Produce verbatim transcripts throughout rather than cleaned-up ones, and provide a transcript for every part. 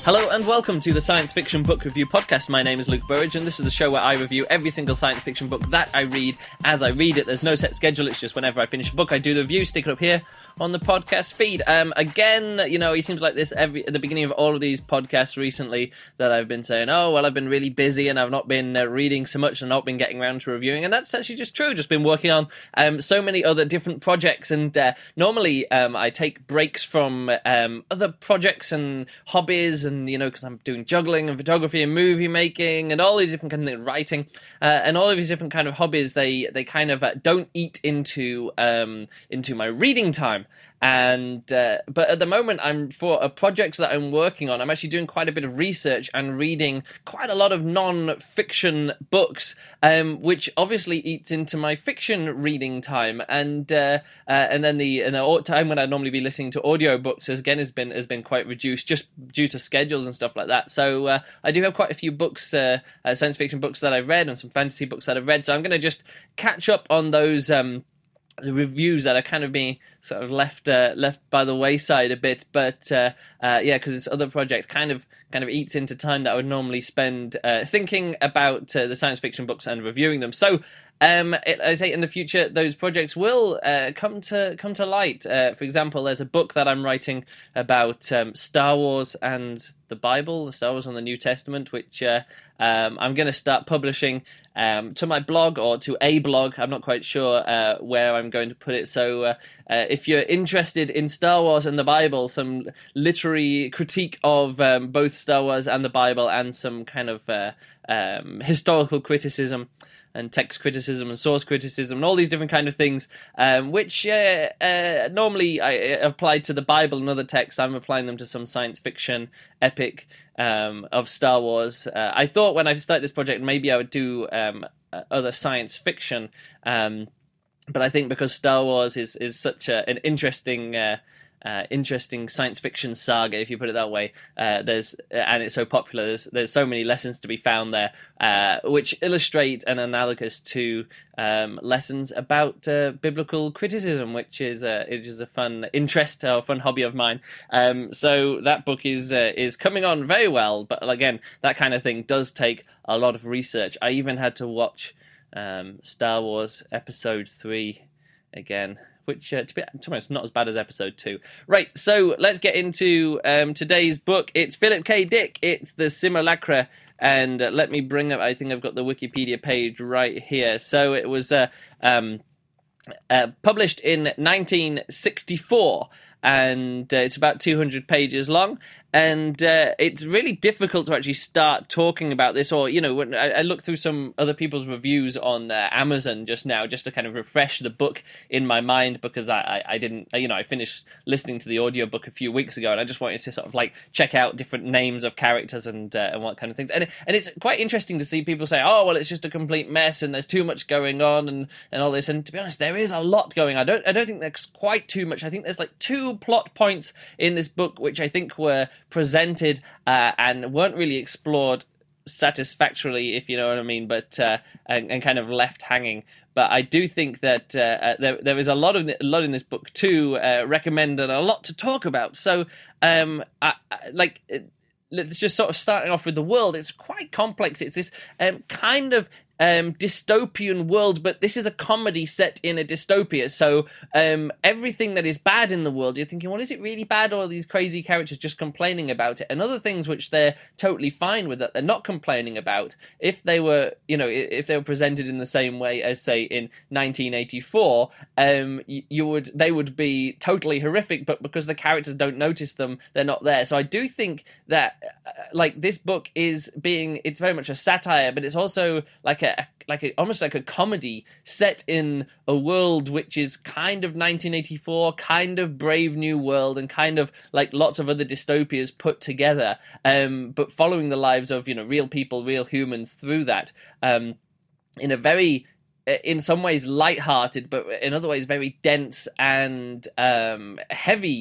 Hello and welcome to the Science Fiction Book Review Podcast. My name is Luke Burridge and this is the show where I review every single science fiction book that I read as I read it. There's no set schedule, it's just whenever I finish a book I do the review, stick it up here on the podcast feed. Um, again, you know, it seems like this every at the beginning of all of these podcasts recently that I've been saying, oh, well, I've been really busy and I've not been uh, reading so much and not been getting around to reviewing, and that's actually just true. Just been working on um, so many other different projects, and uh, normally um, I take breaks from um, other projects and hobbies, and, you know, because I'm doing juggling and photography and movie making and all these different kind of things, writing, uh, and all of these different kind of hobbies, they they kind of uh, don't eat into um, into my reading time. And uh, but at the moment, I'm for a project that I'm working on, I'm actually doing quite a bit of research and reading quite a lot of non-fiction books, um, which obviously eats into my fiction reading time. And uh, uh, and then the and the time when I'd normally be listening to audiobooks has, again has been has been quite reduced just due to schedules and stuff like that. So uh, I do have quite a few books, uh, uh, science fiction books that I've read and some fantasy books that I've read. So I'm going to just catch up on those. Um, the reviews that are kind of being sort of left uh, left by the wayside a bit, but uh, uh, yeah, because this other project kind of kind of eats into time that I would normally spend uh, thinking about uh, the science fiction books and reviewing them. So um, it, I say in the future, those projects will uh, come to come to light. Uh, for example, there's a book that I'm writing about um, Star Wars and the Bible, Star Wars and the New Testament, which uh, um, I'm going to start publishing um, to my blog or to a blog. I'm not quite sure uh, where I'm going to put it. So uh, uh, if you're interested in Star Wars and the Bible, some literary critique of um, both Star Wars and the Bible, and some kind of uh, um, historical criticism and text criticism and source criticism and all these different kind of things, um, which uh, uh, normally I apply to the Bible and other texts. I'm applying them to some science fiction epic um, of Star Wars. Uh, I thought when I started this project maybe I would do um, other science fiction, um, but I think because Star Wars is, is such a, an interesting... Uh, Uh, interesting science fiction saga, if you put it that way. Uh, there's and it's so popular. There's there's so many lessons to be found there, uh, which illustrate and analogous to um, lessons about uh, biblical criticism, which is a it is a fun interest or fun hobby of mine. Um, so that book is uh, is coming on very well. But again, that kind of thing does take a lot of research. I even had to watch um, Star Wars Episode Three again, which, uh, to be to be honest, not as bad as episode two. Right, so let's get into um, today's book. It's Philip K. Dick. It's The Simulacra, and uh, let me bring up, I think I've got the Wikipedia page right here. So it was uh, um, uh, published in nineteen sixty-four, and uh, it's about two hundred pages long. And uh, it's really difficult to actually start talking about this, or, you know, when I, I looked through some other people's reviews on uh, Amazon just now, just to kind of refresh the book in my mind, because I, I, I didn't, you know, I finished listening to the audiobook a few weeks ago, and I just wanted to sort of like check out different names of characters and uh, and what kind of things. And and it's quite interesting to see people say, oh, well, it's just a complete mess, and there's too much going on, and, and all this. And to be honest, there is a lot going on. I don't I don't think there's quite too much. I think there's like two plot points in this book which I think were presented uh, and weren't really explored satisfactorily, if you know what I mean, but uh, and, and kind of left hanging. But I do think that uh, uh, there there is a lot of a lot in this book to uh, recommend and a lot to talk about. So, um, I, I, like. It, Let's just sort of starting off with the world. It's quite complex. It's this um, kind of um, dystopian world, but this is a comedy set in a dystopia. So um, everything that is bad in the world, you're thinking, well, is it really bad, or are these crazy characters just complaining about it? And other things which they're totally fine with, that they're not complaining about, if they were, you know, if they were presented in the same way as, say, in nineteen eighty-four, um, you, you would, they would be totally horrific. But because the characters don't notice them, they're not there. So I do think that, uh, like, this book is being, it's very much a satire, but it's also like a A, like a, almost like a comedy set in a world which is kind of nineteen eighty-four, kind of Brave New World, and kind of like lots of other dystopias put together, um, but following the lives of, you know, real people, real humans through that, um, in a very, in some ways light-hearted, but in other ways very dense and um, heavy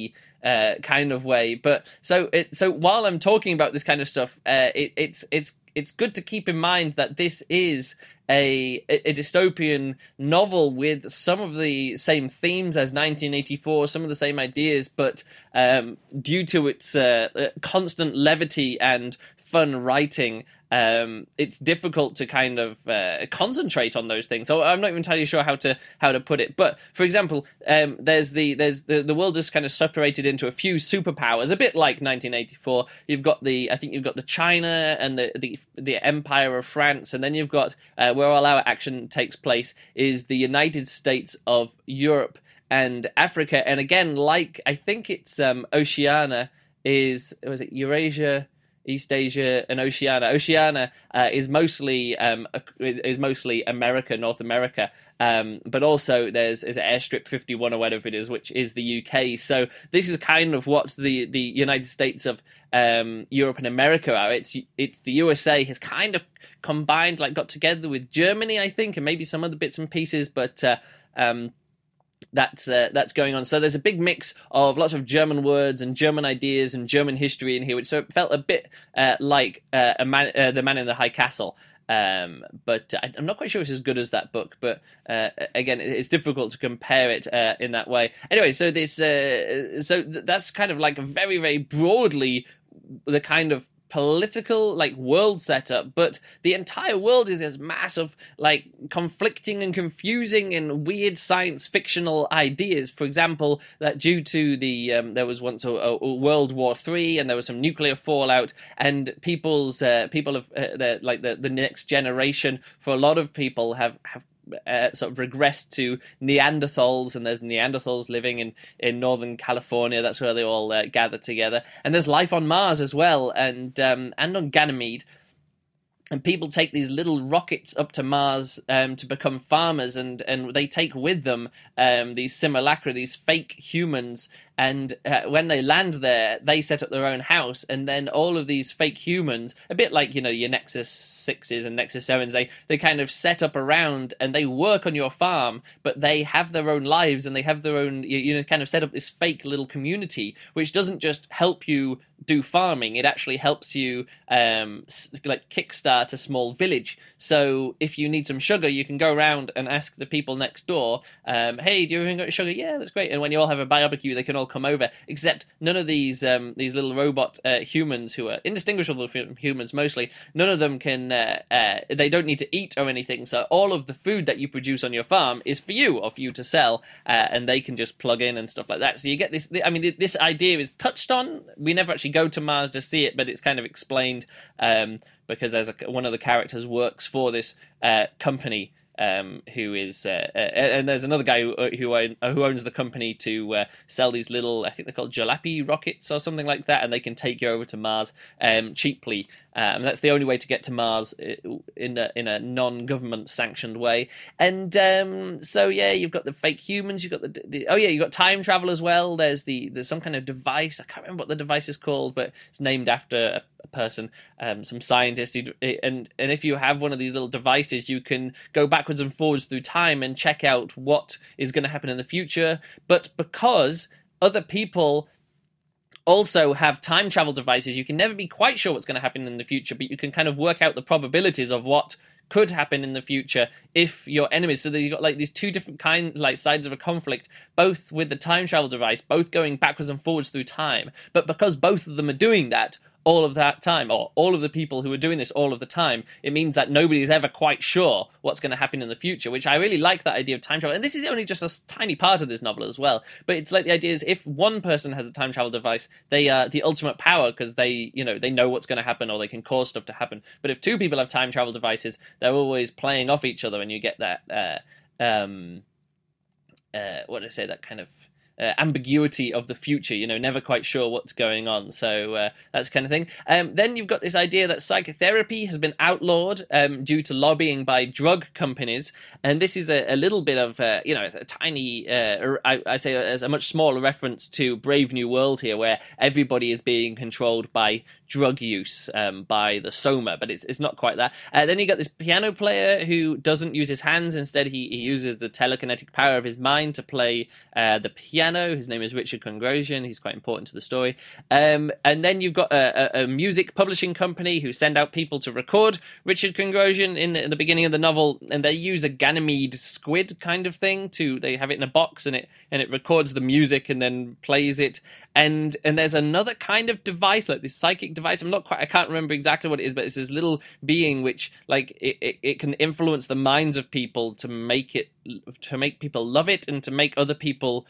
uh, kind of way. But so it, so while I'm talking about this kind of stuff, uh, it, it's it's it's good to keep in mind that this is a a dystopian novel with some of the same themes as nineteen eighty-four, some of the same ideas, but um, due to its uh, constant levity and fun writing, um, it's difficult to kind of uh, concentrate on those things. So I'm not even entirely sure how to how to put it. But for example, um, there's the there's the, the world is kind of separated into a few superpowers, a bit like nineteen eighty-four. You've got the I think you've got the China and the the, the Empire of France, and then you've got uh, where all our action takes place is the United States of Europe and Africa. And again, like I think it's um, Oceania is was it Eurasia? East Asia and Oceania. Oceania uh, is mostly um, is mostly America, North America, um, but also there's is Airstrip fifty-one or whatever it is, which is the U K. So this is kind of what the, the United States of um, Europe and America are. It's it's the U S A has kind of combined, like got together with Germany, I think, and maybe some other bits and pieces, but. Uh, um, That's uh, that's going on. So there's a big mix of lots of German words and German ideas and German history in here, which so it felt a bit uh, like uh, a man, uh, The Man in the High Castle. Um, but I, I'm not quite sure it's as good as that book. But uh, again, it's difficult to compare it uh, in that way. Anyway, so this uh, so that's kind of like very very broadly the kind of political like world setup, but the entire world is this mass of like conflicting and confusing and weird science fictional ideas. For example, that due to the um, there was once a, a World War Three and there was some nuclear fallout, and people's uh, people have uh, like the the next generation for a lot of people have have Uh, sort of regressed to Neanderthals, and there's Neanderthals living in, in northern California. That's where they all uh, gather together. And there's life on Mars as well, and um, and on Ganymede. And people take these little rockets up to Mars um, to become farmers, and, and they take with them um, these simulacra, these fake humans. And uh, when they land there, they set up their own house, and then all of these fake humans, a bit like, you know, your Nexus sixes and Nexus sevens, they, they kind of set up around and they work on your farm, but they have their own lives and they have their own, you, you know, kind of set up this fake little community, which doesn't just help you do farming, it actually helps you um, like kickstart a small village. So if you need some sugar, you can go around and ask the people next door, um, hey, do you even got sugar? Yeah, that's great. And when you all have a barbecue, they can all come over, except none of these um, these little robot uh, humans who are indistinguishable from humans mostly, none of them can, uh, uh, they don't need to eat or anything, so all of the food that you produce on your farm is for you, or for you to sell, uh, and they can just plug in and stuff like that. So you get this, I mean, this idea is touched on, we never actually go to Mars to see it, but it's kind of explained, um, because there's a, one of the characters works for this uh, company, Um, who is, uh, uh, and there's another guy who who, own, who owns the company to uh, sell these little, I think they're called jalopy rockets or something like that, and they can take you over to Mars um, cheaply. Um, that's the only way to get to Mars in a, in a non-government sanctioned way. And um, so yeah, you've got the fake humans. You've got the, the oh yeah, you've got time travel as well. There's the there's some kind of device. I can't remember what the device is called, but it's named after a, a person, um, some scientist. Who, and and if you have one of these little devices, you can go backwards and forwards through time and check out what is going to happen in the future. But because other people also have time travel devices, you can never be quite sure what's going to happen in the future, but you can kind of work out the probabilities of what could happen in the future if your enemies. So that you've got like these two different kinds, like sides of a conflict, both with the time travel device, both going backwards and forwards through time. But because both of them are doing that all of that time, or all of the people who are doing this all of the time, it means that nobody is ever quite sure what's going to happen in the future, which I really like that idea of time travel. And this is only just a tiny part of this novel as well, but it's like the idea is if one person has a time travel device, they are the ultimate power because they, you know, they know what's going to happen, or they can cause stuff to happen. But if two people have time travel devices, they're always playing off each other, and you get that, uh, um, uh, what did I say, that kind of Uh, ambiguity of the future, you know, never quite sure what's going on. So uh, that's the kind of thing. Um, then you've got this idea that psychotherapy has been outlawed um, due to lobbying by drug companies, and this is a, a little bit of, uh, you know, a tiny, uh, I, I say as a much smaller reference to Brave New World here, where everybody is being controlled by drug use um, by the Soma, but it's it's not quite that. Uh, then you got this piano player who doesn't use his hands, instead he, he uses the telekinetic power of his mind to play uh, the piano. piano. His name is Richard Kongrosian. He's quite important to the story. Um, and then you've got a, a, a music publishing company who send out people to record Richard Kongrosian in the, in the beginning of the novel, and they use a Ganymede squid kind of thing to, they have it in a box, and it and it records the music and then plays it. And and there's another kind of device, like this psychic device. I'm not quite, I can't remember exactly what it is, but it's this little being which, like, it, it, it can influence the minds of people to make it, to make people love it, and to make other people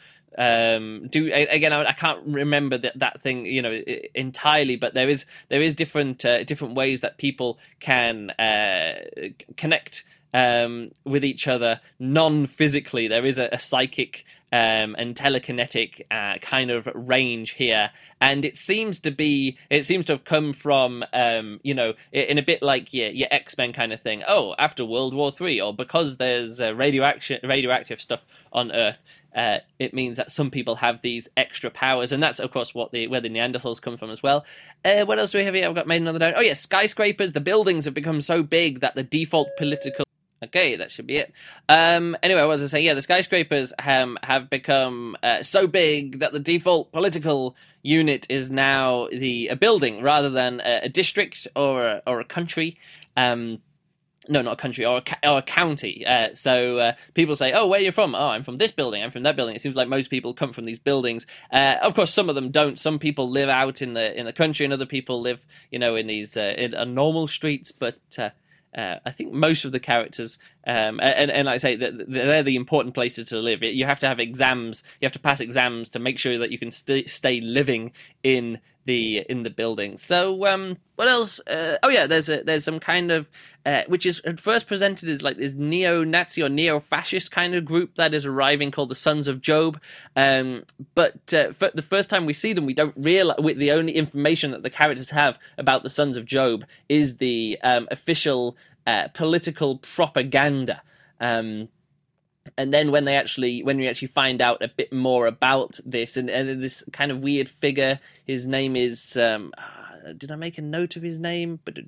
um do. Again, I, I can't remember that that thing, you know, entirely, but there is there is different uh, different ways that people can uh, connect um with each other non-physically. There is a, a psychic um and telekinetic uh, kind of range here, and it seems to be it seems to have come from um you know, in a bit like your, your X-Men kind of thing. Oh, after World War Three, or because there's uh, radioaction radioactive stuff on Earth, uh it means that some people have these extra powers, and that's of course what the where the Neanderthals come from as well. Uh what else do we have here? I've got made another note. Oh yeah, skyscrapers. The buildings have become so big that the default political Okay, that should be it. Um, anyway, what was I saying? Yeah, the skyscrapers um, have become uh, so big that the default political unit is now the a building rather than a, a district or a, or a country. Um, no, not a country, or a, or a county. Uh, so uh, people say, oh, where are you from? Oh, I'm from this building, I'm from that building. It seems like most people come from these buildings. Uh, of course, some of them don't. Some people live out in the in the country, and other people live, you know, in these uh, in, uh, normal streets, but... Uh, Uh, I think most of the characters, um, and, and like I say, they're the important places to live. You have to have exams, you have to pass exams to make sure that you can st- stay living in the in the building. So, um, what else? Uh, oh yeah, there's a, there's some kind of, uh, which is at first presented as like this neo-Nazi or neo-fascist kind of group that is arriving called the Sons of Job. Um, but uh, for the first time we see them, we don't realize, the only information that the characters have about the Sons of Job is the um, official uh, political propaganda. Um, And then when they actually, when we actually find out a bit more about this, and, and this kind of weird figure, his name is, um, uh, did I make a note of his name? But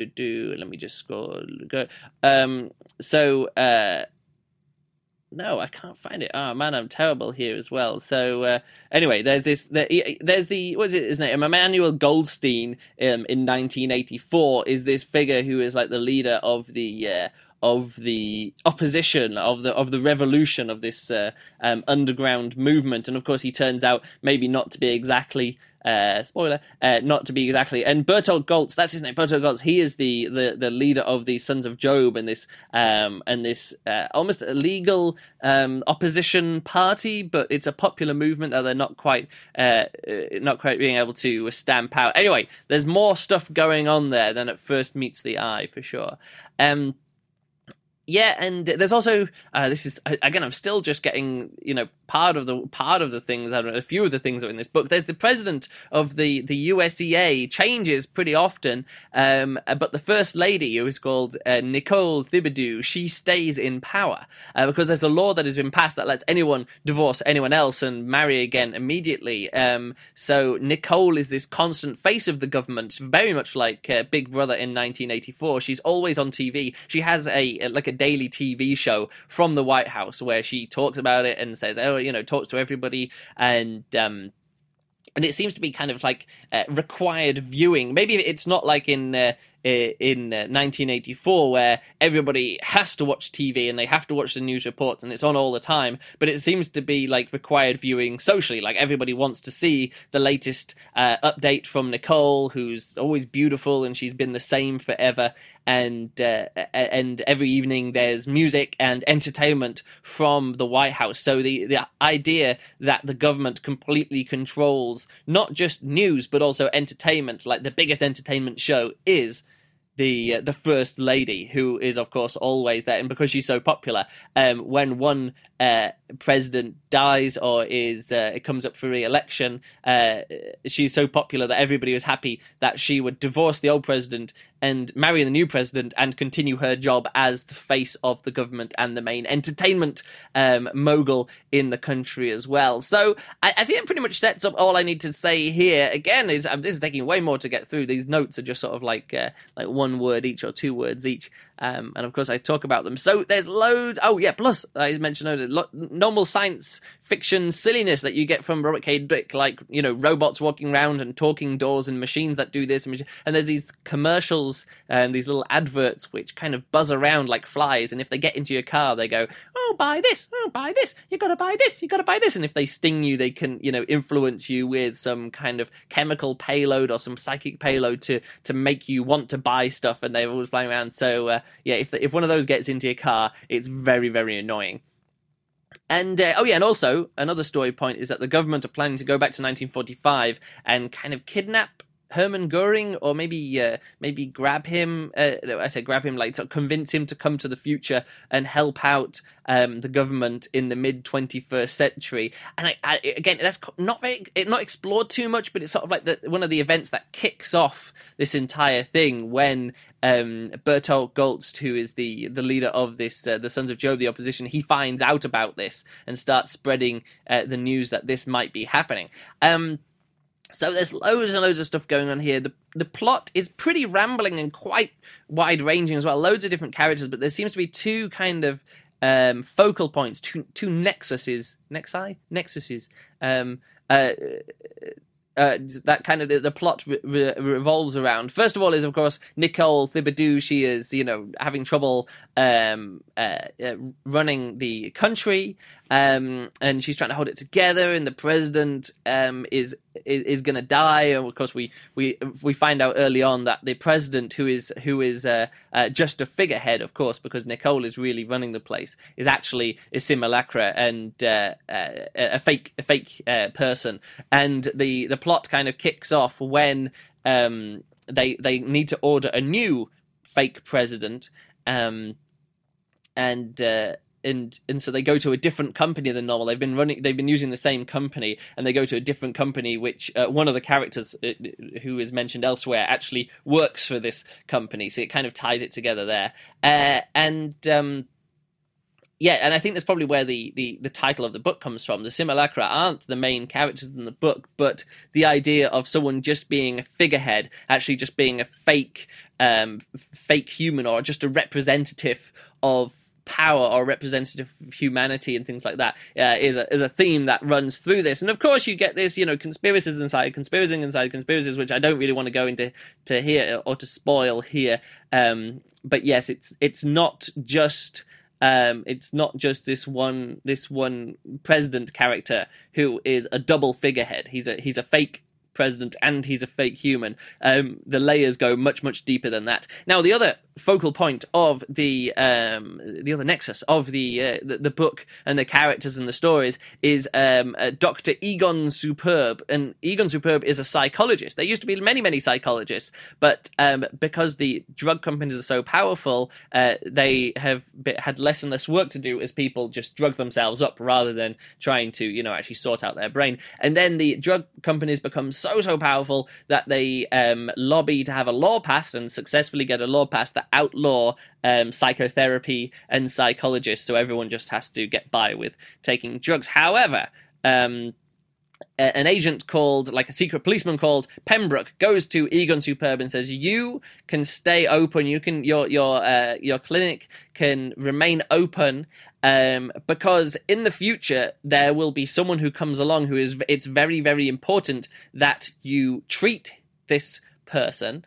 let me just scroll. Go. Um, so, uh, no, I can't find it. Oh man, I'm terrible here as well. So uh, anyway, there's this. There, there's the what is it? His name? Emmanuel Goldstein. Um, in nineteen eighty-four, is this figure who is like the leader of the. Uh, of the opposition, of the of the revolution, of this uh, um, underground movement. And of course he turns out maybe not to be exactly uh, spoiler uh, not to be exactly and Bertolt Goltz, that's his name, Bertolt Goltz, he is the, the, the leader of the Sons of Job, and this um, and this uh, almost illegal um, opposition party, but it's a popular movement that they're not quite uh, not quite being able to stamp out. Anyway, there's more stuff going on there than at first meets the eye, for sure. um Yeah, and there's also uh, this is again. I'm still just getting, you know, part of the part of the things. I don't know, a few of the things that are in this book. There's the president of the the U S E A, changes pretty often, um, but the first lady, who is called uh, Nicole Thibodeau, she stays in power uh, because there's a law that has been passed that lets anyone divorce anyone else and marry again immediately. Um, so Nicole is this constant face of the government, very much like uh, Big Brother in nineteen eighty-four. She's always on T V. She has a like a daily T V show from the White House where she talks about it and says, oh, you know, talks to everybody, and um and it seems to be kind of like uh, required viewing. Maybe it's not like in uh, in uh, nineteen eighty-four where everybody has to watch T V and they have to watch the news reports and it's on all the time, but it seems to be like required viewing socially. Like everybody wants to see the latest uh, update from Nicole, who's always beautiful and she's been the same forever. And uh, and every evening there's music and entertainment from the White House. So the, the idea that the government completely controls not just news but also entertainment, like the biggest entertainment show is the uh, the First Lady, who is of course always there, and because she's so popular, um, when one uh, president dies or is uh, it comes up for re-election, uh, she's so popular that everybody was happy that she would divorce the old president and marry the new president and continue her job as the face of the government and the main entertainment um, mogul in the country as well. So I, I think it pretty much sets up all I need to say here. Again, is um, this is taking way more to get through. These notes are just sort of like uh, like one word each or two words each. Um, and of course, I talk about them. So there's loads. Oh yeah, plus I mentioned earlier, lo- normal science fiction silliness that you get from Robert K. Dick, like you know robots walking around and talking doors and machines that do this. And, mach- and there's these commercials and these little adverts which kind of buzz around like flies. And if they get into your car, they go, "Oh, buy this! Oh, buy this! You got to buy this! You got to buy this!" And if they sting you, they can you know influence you with some kind of chemical payload or some psychic payload to to make you want to buy stuff. And they're always flying around. So. Uh, Yeah, if if one of those gets into your car, it's very, very annoying. And, uh, oh yeah, and also, another story point is that the government are planning to go back to nineteen forty-five and kind of kidnap Hermann Goering, or maybe uh, maybe grab him, uh, I say grab him, like to convince him to come to the future and help out um, the government in the mid twenty-first century. And I, I, again, that's not very, not explored too much, but it's sort of like the, one of the events that kicks off this entire thing when um, Bertolt Goltz, who is the, the leader of this, uh, the Sons of Job, the opposition, he finds out about this and starts spreading uh, the news that this might be happening. Um, So there's loads and loads of stuff going on here. The the plot is pretty rambling and quite wide-ranging as well. Loads of different characters, but there seems to be two kind of um, focal points, two two nexuses, nexi, nexuses. Um, uh, uh, that kind of the, the plot re- re- revolves around. First of all, is of course Nicole Thibodeau. She is you know having trouble um, uh, uh, running the country, um, and she's trying to hold it together. And the president um, is is, is going to die. And of course, we, we we find out early on that the president, who is who is uh, uh, just a figurehead, of course, because Nicole is really running the place, is actually a simulacra and uh, uh, a fake a fake uh, person. And the the plot kind of kicks off when um, they they need to order a new fake president, um, and. Uh, And and so they go to a different company than normal. They've been running. They've been using the same company, and they go to a different company. Which uh, one of the characters uh, who is mentioned elsewhere actually works for this company. So it kind of ties it together there. Uh, and um, yeah, and I think that's probably where the, the, the title of the book comes from. The Simulacra aren't the main characters in the book, but the idea of someone just being a figurehead, actually just being a fake um, fake human, or just a representative of power or representative of humanity and things like that uh, is a is a theme that runs through this. And of course you get this, you know, conspiracies inside conspiracies inside conspiracies, which I don't really want to go into to here or to spoil here. Um, but yes, it's it's not just um, it's not just this one this one president character who is a double figurehead. He's a he's a fake president and he's a fake human. Um, the layers go much much deeper than that. Now the other focal point of the um, the other nexus of the, uh, the the book and the characters and the stories is um, uh, Doctor Egon Superb. And Egon Superb is a psychologist. There used to be many many psychologists, but um, because the drug companies are so powerful, uh, they have been, had less and less work to do as people just drug themselves up rather than trying to you know actually sort out their brain. And then the drug companies become so so powerful that they um, lobby to have a law passed and successfully get a law passed that outlaw um, psychotherapy and psychologists, so everyone just has to get by with taking drugs. However, um, a- an agent called, like a secret policeman called Pembroke, goes to Egon Superb and says, "You can stay open. You can your your uh, your clinic can remain open." Um, because in the future there will be someone who comes along who is. It's very very important that you treat this person.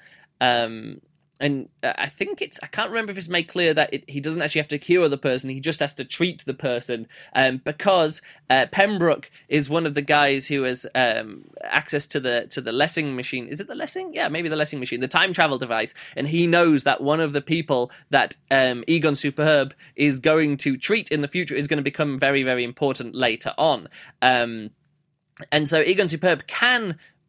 Um, And I think it's, I can't remember if it's made clear that it, he doesn't actually have to cure the person, he just has to treat the person, um, because uh, Pembroke is one of the guys who has um, access to the to the Lessing machine. Is it the Lessing? Yeah, maybe the Lessing machine, the time travel device. And he knows that one of the people that um, Egon Superb is going to treat in the future is going to become very, very important later on. Um, and so Egon Superb can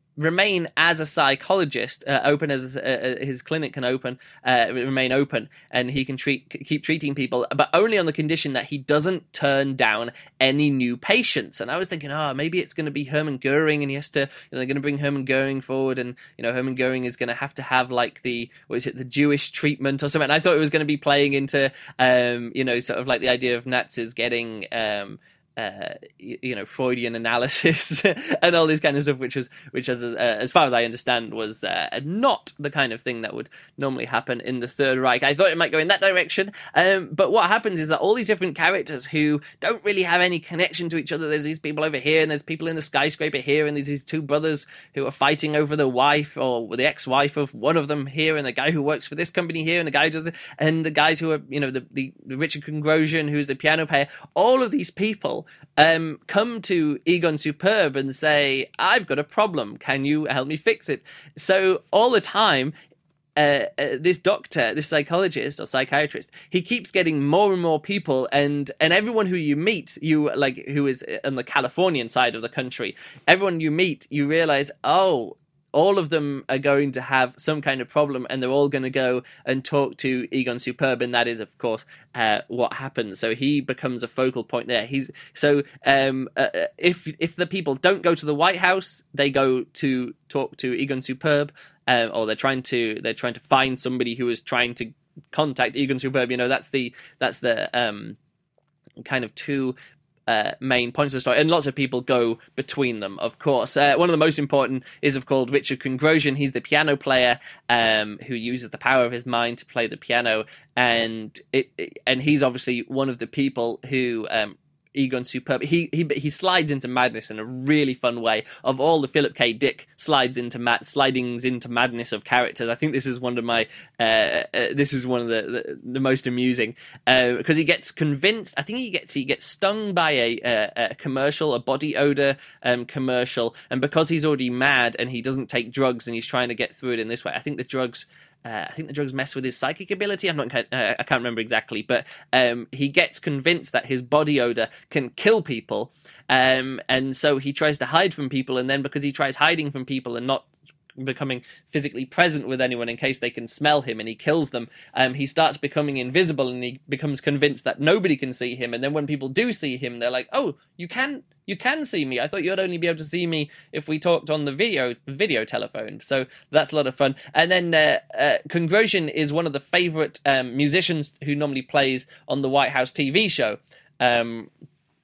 remain as a psychologist, uh, open as uh, his clinic can open, uh, remain open, and he can treat keep treating people, but only on the condition that he doesn't turn down any new patients. And I was thinking, oh, maybe it's going to be Hermann Goering, and he has to, you know, they're going to bring Hermann Goering forward, and you know, Hermann Goering is going to have to have like the, what is it, the Jewish treatment or something. And I thought it was going to be playing into, um, you know, sort of like the idea of Nazis getting. Um, Uh, you, you know, Freudian analysis and all this kind of stuff, which was, which as uh, as far as I understand, was uh, not the kind of thing that would normally happen in the Third Reich. I thought it might go in that direction, um, but what happens is that all these different characters who don't really have any connection to each other. There's these people over here, and there's people in the skyscraper here, and there's these two brothers who are fighting over the wife or the ex-wife of one of them here, and the guy who works for this company here, and the guy who does it, and the guys who are, you know, the the, the Richard Kongrosian, who's the piano player. All of these people Um, come to Egon Superb and say, I've got a problem, can you help me fix it? So all the time, uh, uh, this doctor, this psychologist or psychiatrist, he keeps getting more and more people, and, and everyone who you meet, you like who is on the Californian side of the country, everyone you meet, you realize, oh, all of them are going to have some kind of problem, and they're all going to go and talk to Egon Superb, and that is, of course, uh, what happens. So he becomes a focal point there. He's so um, uh, if if the people don't go to the White House, they go to talk to Egon Superb, uh, or they're trying to they're trying to find somebody who is trying to contact Egon Superb. You know, that's the that's the um, kind of two. Uh, main points of the story, and lots of people go between them, of course. Uh, one of the most important is, of course, Richard Kongrosian. He's the piano player um, who uses the power of his mind to play the piano, and it, it and he's obviously one of the people who um, Egon Superb. He he he slides into madness in a really fun way. Of all the Philip K. Dick slides into mad slidings into madness of characters, I think this is one of my uh, uh, this is one of the the, the most amusing uh, because he gets convinced. I think he gets he gets stung by a, a, a commercial, a body odor um, commercial, and because he's already mad and he doesn't take drugs and he's trying to get through it in this way. I think the drugs. Uh, I think the drugs mess with his psychic ability. I'm not. Uh, I can't remember exactly, but um, he gets convinced that his body odor can kill people, um, and so he tries to hide from people. And then, because he tries hiding from people and not becoming physically present with anyone in case they can smell him, and he kills them, um, he starts becoming invisible, and he becomes convinced that nobody can see him. And then when people do see him, they're like, "Oh, you can." You can see me. I thought you'd only be able to see me if we talked on the video video telephone. So that's a lot of fun. And then uh, uh, Kongrosian is one of the favourite um, musicians who normally plays on the White House T V show. Um,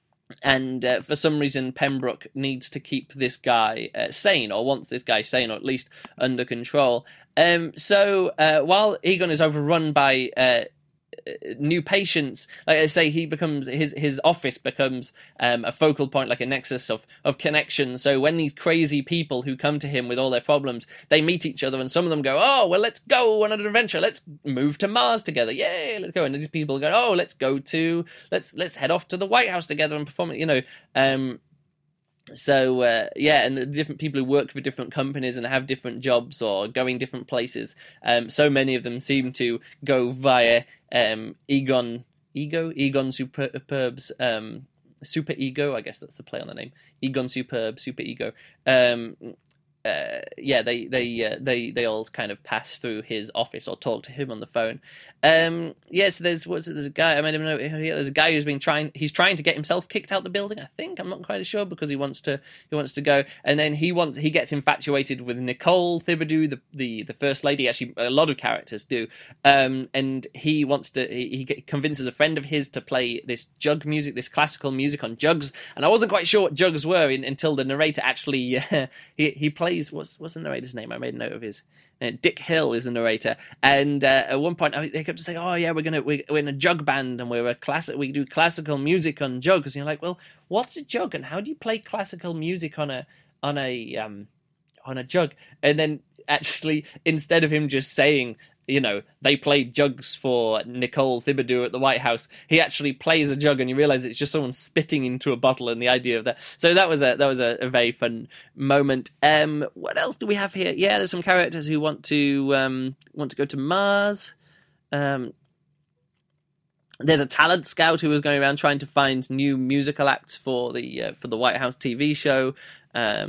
and uh, for some reason, Pembroke needs to keep this guy uh, sane, or wants this guy sane, or at least under control. Um, so uh, while Egon is overrun by Uh, new patients, like I say, he becomes his his office becomes um, a focal point, like a nexus of of connection. So when these crazy people who come to him with all their problems, they meet each other, and some of them go, "Oh, well, let's go on an adventure. Let's move to Mars together. Yay, let's go." And these people go, "Oh, let's go to let's let's head off to the White House together and perform." You know. Um, So, uh, yeah, and the different people who work for different companies and have different jobs or going different places, um, so many of them seem to go via um, Egon, Ego? Egon Superb's um, Super Ego, I guess that's the play on the name. Egon Superb, Super Ego. Um, uh, yeah, they they uh, they they all kind of pass through his office or talk to him on the phone. Um, yeah, so there's what's it, there's a guy I made him know. Yeah, there's a guy who's been trying. He's trying to get himself kicked out the building. I think I'm not quite sure because he wants to he wants to go, and then he wants he gets infatuated with Nicole Thibodeau, the the the first lady. Actually, a lot of characters do, um, and he wants to. He, he convinces a friend of his to play this jug music, this classical music on jugs. And I wasn't quite sure what jugs were in, until the narrator actually uh, he he plays. What's what's the narrator's name? I made a note of his. Uh, Dick Hill is the narrator, and uh, at one point they kept saying, "Oh yeah, we're gonna we're, we're in a jug band, and we're a classic. We do classical music on jugs." And you're like, "Well, what's a jug, and how do you play classical music on a on a um on a jug?" And then actually, instead of him just saying, you know, they played jugs for Nicole Thibodeau at the White House, he actually plays a jug, and you realize it's just someone spitting into a bottle, and the idea of that. So that was a that was a, a very fun moment. Um, what else do we have here? Yeah, there's some characters who want to um, want to go to Mars. Um, there's a talent scout who was going around trying to find new musical acts for the uh, for the White House T V show. Um,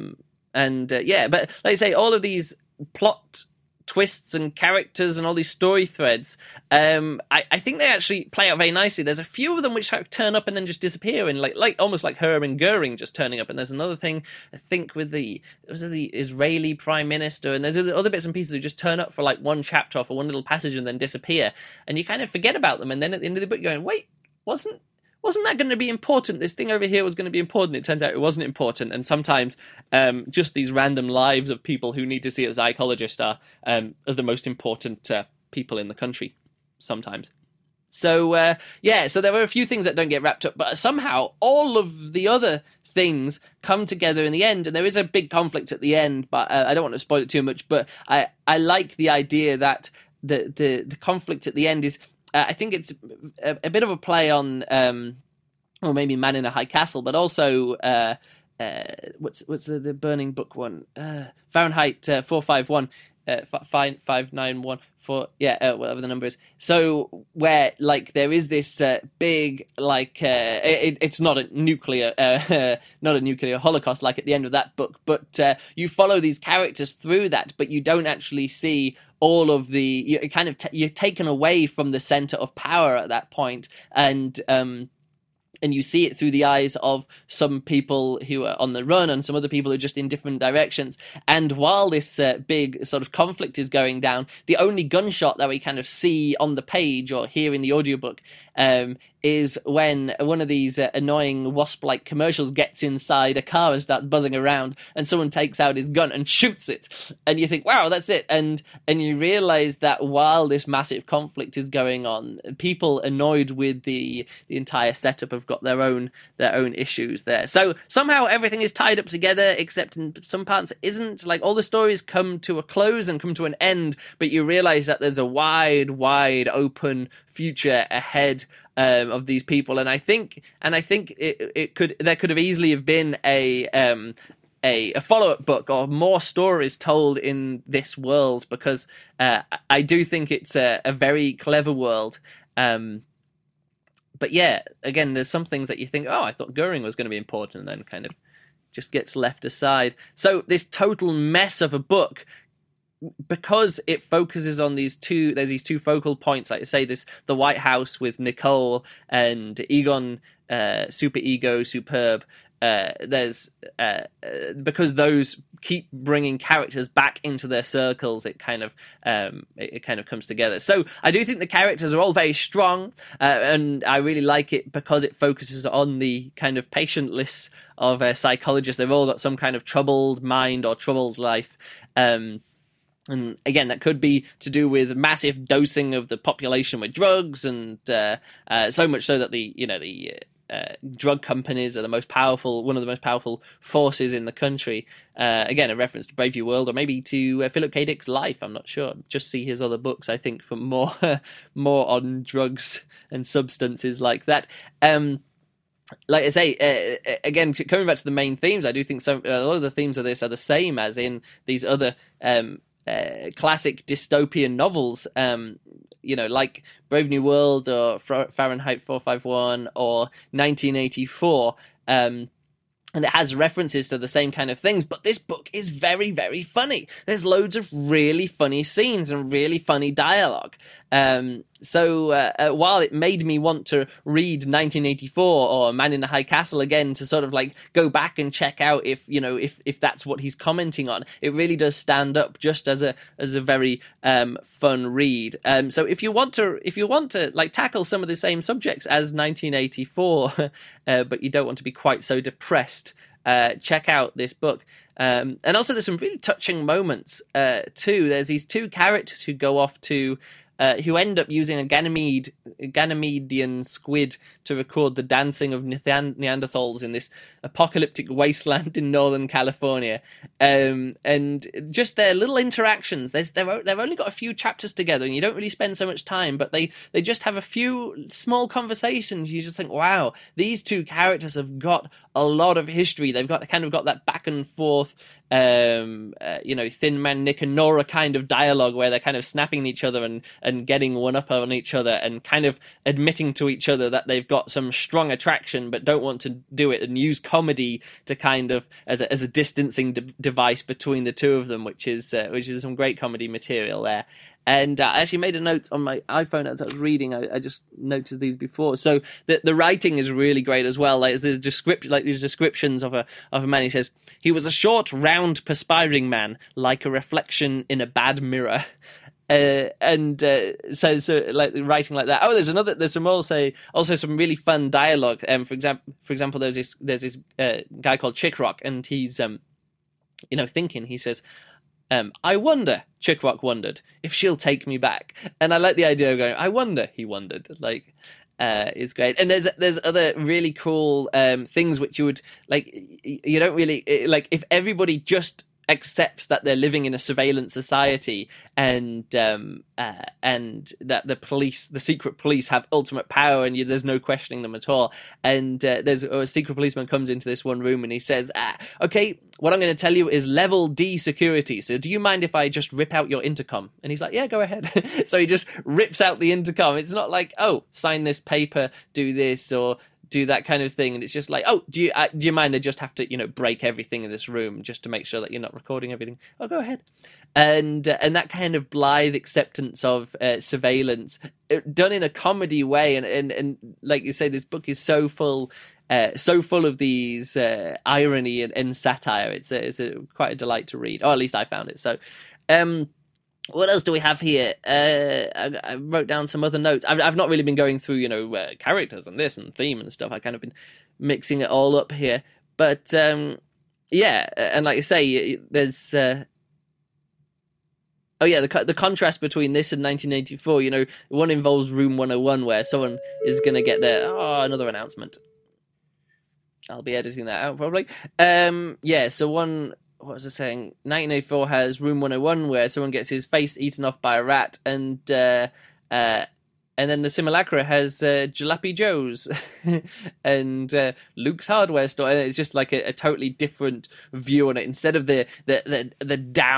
And uh, yeah, but like I say, all of these plot twists and characters and all these story threads, um, I, I think they actually play out very nicely. There's a few of them which like, turn up and then just disappear, and like like almost like Hermann Goering just turning up. And there's another thing, I think, with the was it the Israeli Prime Minister, and there's other bits and pieces who just turn up for like one chapter or for one little passage and then disappear, and you kind of forget about them. And then at the end of the book, you're going, wait, wasn't wasn't that going to be important? This thing over here was going to be important. It turns out it wasn't important. And sometimes um, just these random lives of people who need to see a psychologist are, um, are the most important uh, people in the country sometimes. So, uh, yeah, so there were a few things that don't get wrapped up, but somehow all of the other things come together in the end, and there is a big conflict at the end, but uh, I don't want to spoil it too much, but I, I like the idea that the, the, the conflict at the end is... Uh, I think it's a, a bit of a play on, um, or maybe Man in a High Castle, but also uh, uh, what's what's the, the Burning Book one? Uh, Fahrenheit uh, four five one, uh, five five nine one four. Yeah, uh, whatever the number is. So where like there is this uh, big like uh, it, it's not a nuclear uh, not a nuclear holocaust like at the end of that book, but uh, you follow these characters through that, but you don't actually see all of the, you're kind of, t- you're taken away from the center of power at that point, and um, and you see it through the eyes of some people who are on the run and some other people who are just in different directions. And while this uh, big sort of conflict is going down, the only gunshot that we kind of see on the page or hear in the audiobook um, is when one of these uh, annoying wasp-like commercials gets inside a car and starts buzzing around, and someone takes out his gun and shoots it. And you think, wow, that's it. And and you realize that while this massive conflict is going on, people annoyed with the the entire setup have got their own their own issues there. So somehow everything is tied up together, except in some parts it isn't. Like all the stories come to a close and come to an end, but you realize that there's a wide, wide open future ahead Um, of these people, and I think, and I think it, it could, there could have easily have been a um, a, a follow-up book or more stories told in this world, because uh, I do think it's a, a very clever world. Um, but yeah, again, there's some things that you think, oh, I thought Goering was going to be important, and then kind of just gets left aside. So this total mess of a book, because it focuses on these two, there's these two focal points, like I say, this the White House with Nicole and Egon, uh, super ego, superb. Uh, there's uh, uh, because those keep bringing characters back into their circles, it kind of um, it, it kind of comes together. So I do think the characters are all very strong, uh, and I really like it because it focuses on the kind of patientless of a psychologist. They've all got some kind of troubled mind or troubled life. Um, And again, that could be to do with massive dosing of the population with drugs, and uh, uh, so much so that the you know the uh, drug companies are the most powerful, one of the most powerful forces in the country. Uh, again, a reference to Brave New World, or maybe to uh, Philip K. Dick's life. I'm not sure. Just see his other books, I think, for more more on drugs and substances like that. Um, Like I say, uh, again, coming back to the main themes, I do think some, a lot of the themes of this are the same as in these other um, uh, classic dystopian novels, um, you know, like Brave New World or Fahrenheit four five one or nineteen eighty-four. Um, and it has references to the same kind of things, but this book is very, very funny. There's loads of really funny scenes and really funny dialogue. Um, so uh, uh, while it made me want to read nineteen eighty-four or Man in the High Castle again to sort of like go back and check out if, you know, if, if that's what he's commenting on, it really does stand up just as a as a very um, fun read. Um, so if you want to if you want to like tackle some of the same subjects as nineteen eighty-four, uh, but you don't want to be quite so depressed, uh, check out this book. Um, and also there's some really touching moments uh, too. There's these two characters who go off to Uh, who end up using a Ganymede, Ganymedean squid to record the dancing of Neanderthals in this apocalyptic wasteland in Northern California. Um, and just their little interactions, there's, they've, they've only got a few chapters together and you don't really spend so much time, but they, they just have a few small conversations. You just think, wow, these two characters have got a lot of history. They've got kind of got that back and forth, um, uh, you know, Thin Man Nick and Nora kind of dialogue where they're kind of snapping at each other and, and getting one up on each other and kind of admitting to each other that they've got some strong attraction but don't want to do it, and use comedy to kind of as a, as a distancing de- device between the two of them, which is uh, which is some great comedy material there. And uh, I actually made a note on my iPhone as I was reading. I, I just noticed these before. So the the writing is really great as well. Like there's descript like these descriptions of a of a man. He says he was a short, round, perspiring man, like a reflection in a bad mirror. Uh, and uh, so, so like writing like that. Oh, there's another. There's some also also some really fun dialogue. Um, for example, for example, there's this there's this uh, guy called Chick Rock, and he's um, you know, thinking. He says, Um, I wonder, Chick Rock wondered, if she'll take me back. And I like the idea of going, I wonder, he wondered. Like, uh, it's great. And there's there's other really cool um, things which you would, like, you don't really, like, if everybody just accepts that they're living in a surveillance society and um, uh, and that the police, the secret police, have ultimate power and you, there's no questioning them at all. And uh, there's a secret policeman comes into this one room and he says, ah, okay, what I'm going to tell you is level D security. So do you mind if I just rip out your intercom? And he's like, yeah, go ahead. So he just rips out the intercom. It's not like, oh, sign this paper, do this, or do that kind of thing. And it's just like, oh, do you uh, do you mind? I just have to, you know, break everything in this room just to make sure that you're not recording everything. Oh, go ahead. And uh, and that kind of blithe acceptance of uh, surveillance, uh, done in a comedy way. And, and, and like you say, this book is so full, uh, so full of these uh, irony and, and satire. It's a, it's a quite a delight to read, or at least I found it. So, um, what else do we have here? Uh, I, I wrote down some other notes. I've, I've not really been going through, you know, uh, characters and this and theme and stuff. I've kind of been mixing it all up here. But, um, yeah, and like you say, there's... Uh, oh, yeah, the the contrast between this and nineteen eighty-four, you know, one involves Room one oh one, where someone is going to get their... Oh, another announcement. I'll be editing that out, probably. Um, yeah, so one... What was I saying? nineteen eighty-four has Room one oh one, where someone gets his face eaten off by a rat, and uh, uh, and then the Simulacra has uh, Jalopy Joe's and uh, Luke's Hardware Store. And it's just like a, a totally different view on it. Instead of the the the, the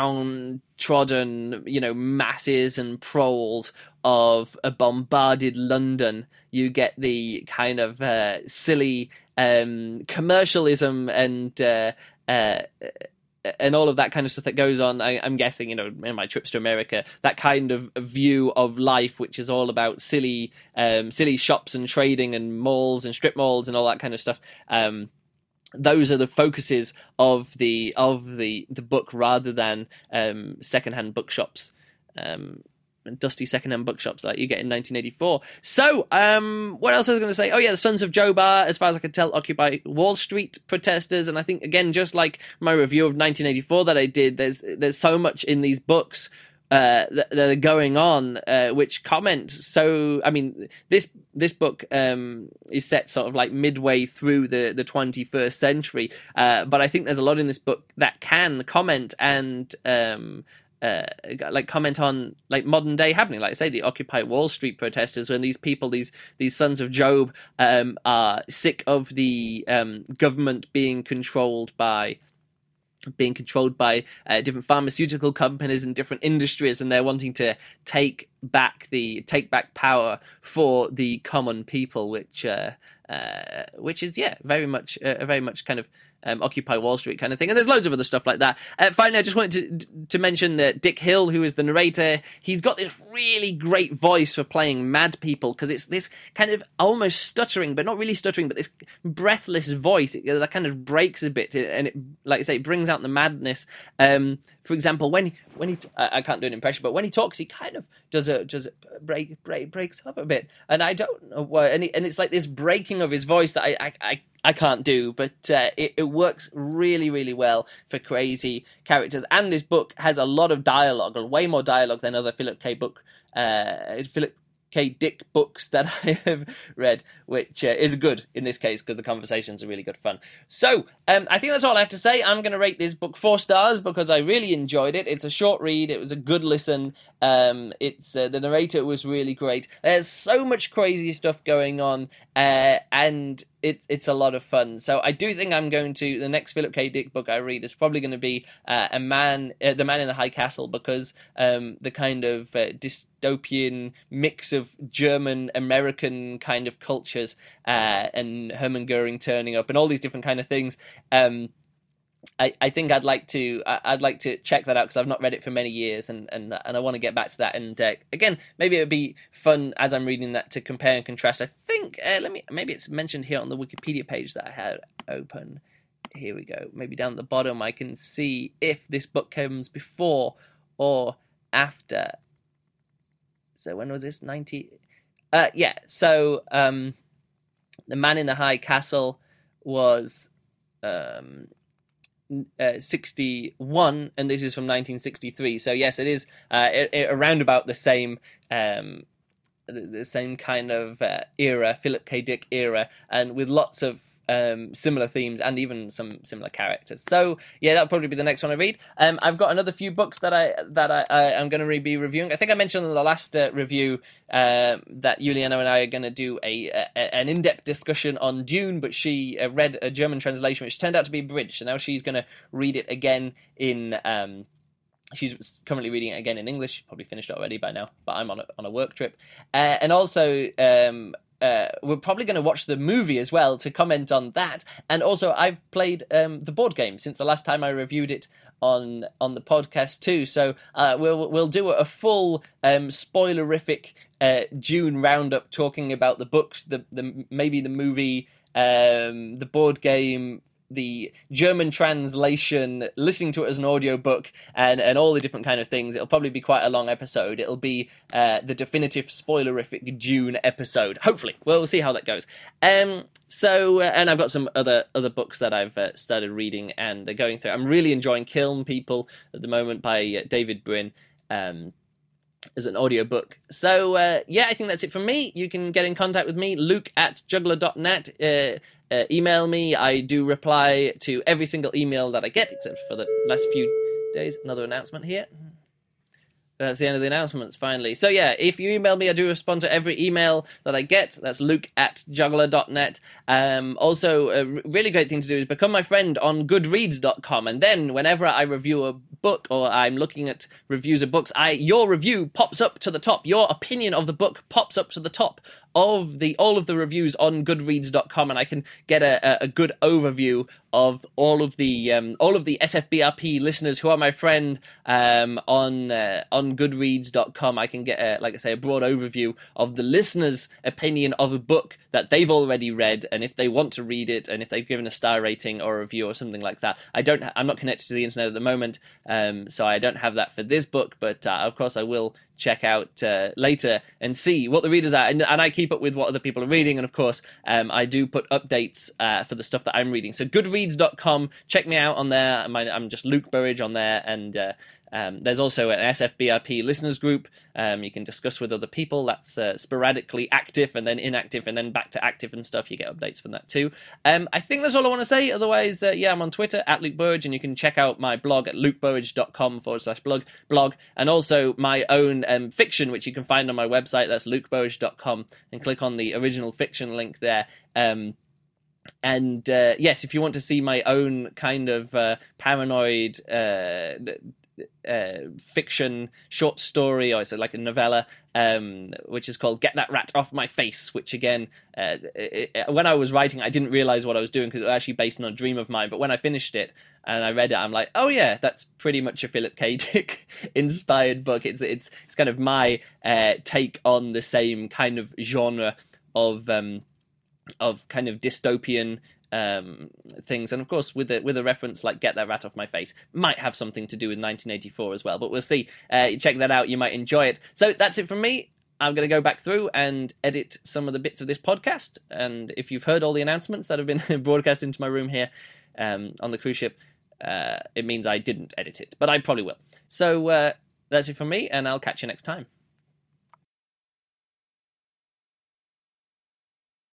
downtrodden, you know, masses and proles of a bombarded London, you get the kind of uh, silly um, commercialism and uh, uh, and all of that kind of stuff that goes on. I, I'm guessing, you know, in my trips to America, that kind of view of life, which is all about silly, um, silly shops and trading and malls and strip malls and all that kind of stuff. Um, those are the focuses of the of the the book, rather than um, secondhand bookshops. Um, dusty secondhand bookshops that you get in nineteen eighty-four. So, um, what else was I going to say? Oh yeah, the Sons of Job are, as far as I could tell, Occupy Wall Street protesters, and I think, again, just like my review of nineteen eighty-four that I did, there's there's so much in these books uh, that, that are going on, uh, which comment. So, I mean, this this book um, is set sort of like midway through the, the twenty-first century, uh, but I think there's a lot in this book that can comment and um, Uh, like comment on like modern day happening, like I say, the Occupy Wall Street protesters, when these people, these these Sons of Job, um, are sick of the um, government being controlled by being controlled by uh, different pharmaceutical companies and different industries, and they're wanting to take back the take back power for the common people, which uh, uh, which is yeah very much uh, very much kind of Um, Occupy Wall Street kind of thing, and there's loads of other stuff like that. Uh, finally, I just wanted to to mention that Dick Hill, who is the narrator, he's got this really great voice for playing mad people, because it's this kind of almost stuttering, but not really stuttering, but this breathless voice it, that kind of breaks a bit, and it, like I say, it brings out the madness. Um, for example, when he, when he, I, I can't do an impression, but when he talks, he kind of does a does a break break breaks up a bit, and I don't know why, and, he, and it's like this breaking of his voice that I I. I I can't do, but uh, it, it works really, really well for crazy characters. And this book has a lot of dialogue, way more dialogue than other Philip K. book, uh, Philip K. Dick books that I have read, which uh, is good in this case because the conversations are really good fun. So um, I think that's all I have to say. I'm going to rate this book four stars because I really enjoyed it. It's a short read. It was a good listen. Um, it's uh, the narrator was really great. There's so much crazy stuff going on, uh, and it's it's a lot of fun. So I do think I'm going to the next Philip K. Dick book I read is probably going to be uh, a man, uh, the Man in the High Castle, because um, the kind of uh, dystopian mix of German American kind of cultures uh, and Hermann Goering turning up and all these different kind of things. Um, I, I think I'd like to I'd like to check that out because I've not read it for many years, and and, and I want to get back to that. And uh, again, maybe it would be fun as I'm reading that to compare and contrast. I think uh, let me maybe it's mentioned here on the Wikipedia page that I had open. Here we go. Maybe down at the bottom I can see if this book comes before or after. So when was this? ninety Uh, yeah. So um, The Man in the High Castle was. Um, Uh, sixty-one, and this is from nineteen sixty-three. So yes, it is uh, it, it, around about the same um, the, the same kind of uh, era, Philip K. Dick era, and with lots of um, similar themes and even some similar characters. So yeah, that'll probably be the next one I read. Um, I've got another few books that I that I, I am going to re- be reviewing. I think I mentioned in the last uh, review uh, that Juliana and I are going to do a, a an in-depth discussion on Dune, but she uh, read a German translation which turned out to be British, so now she's going to read it again in. Um, She's currently reading it again in English. Probably finished it already by now, but I'm on a, on a work trip, uh, and also. Um, Uh, we're probably going to watch the movie as well to comment on that. And also, I've played um, the board game since the last time I reviewed it on on the podcast too. So uh, we'll we'll do a full um, spoilerific uh, Dune roundup, talking about the books, the the maybe the movie, um, the board game, the German translation, listening to it as an audiobook, and, and all the different kind of things. It'll probably be quite a long episode. It'll be uh, the definitive spoilerific Dune episode. Hopefully. Well, we'll see how that goes. Um, so, uh, and I've got some other other books that I've uh, started reading and uh, going through. I'm really enjoying Kiln People at the moment by uh, David Brin. Um, as an audiobook. So, uh, yeah, I think that's it from me. You can get in contact with me, luke at juggler dot net. Uh, uh, email me. I do reply to every single email that I get, except for the last few days. Another announcement here. That's the end of the announcements, finally. So, yeah, if you email me, I do respond to every email that I get. That's luke at juggler dot net. Um, also, a really great thing to do is become my friend on goodreads dot com. And then, whenever I review a book or I'm looking at reviews of books, I your review pops up to the top. Your opinion of the book pops up to the top of the all of the reviews on goodreads dot com, and I can get a, a good overview of all of the um, all of the S F B R P listeners who are my friend um, on uh, on goodreads dot com. I can get, a, like I say, a broad overview of the listeners' opinion of a book that they've already read, and if they want to read it, and if they've given a star rating or a review or something like that. I don't. I'm not connected to the internet at the moment, um, so I don't have that for this book. But uh, of course, I will check out uh, later and see what the readers are, and, and I keep up with what other people are reading, and of course um, I do put updates uh, for the stuff that I'm reading. So goodreads dot com, check me out on there. I'm, I'm just Luke Burridge on there, and uh, um, there's also an S F B R P listeners group. Um, you can discuss with other people. That's uh, sporadically active and then inactive and then back to active and stuff. You get updates from that too. Um, I think that's all I want to say. Otherwise, uh, yeah, I'm on Twitter at Luke Burridge, and you can check out my blog at luke burridge dot com forward slash blog, blog, and also my own um, fiction, which you can find on my website. That's luke burridge dot com, and click on the original fiction link there. Um, and uh, yes, if you want to see my own kind of uh, paranoid uh, uh, fiction short story, or is it like a novella, um, which is called Get That Rat Off My Face, which again, uh, it, it, when I was writing, I didn't realize what I was doing because it was actually based on a dream of mine. But when I finished it and I read it, I'm like, oh yeah, that's pretty much a Philip K. Dick inspired book. It's it's it's kind of my uh, take on the same kind of genre of um, of kind of dystopian um things, and of course with a with a reference like Get That Rat Off My Face might have something to do with nineteen eighty-four as well, but we'll see. Uh check that out, you might enjoy it. So that's it from me. I'm going to go back through and edit some of the bits of this podcast, and if you've heard all the announcements that have been broadcast into my room here um on the cruise ship, uh it means I didn't edit it, but I probably will. So uh that's it from me, and I'll catch you next time.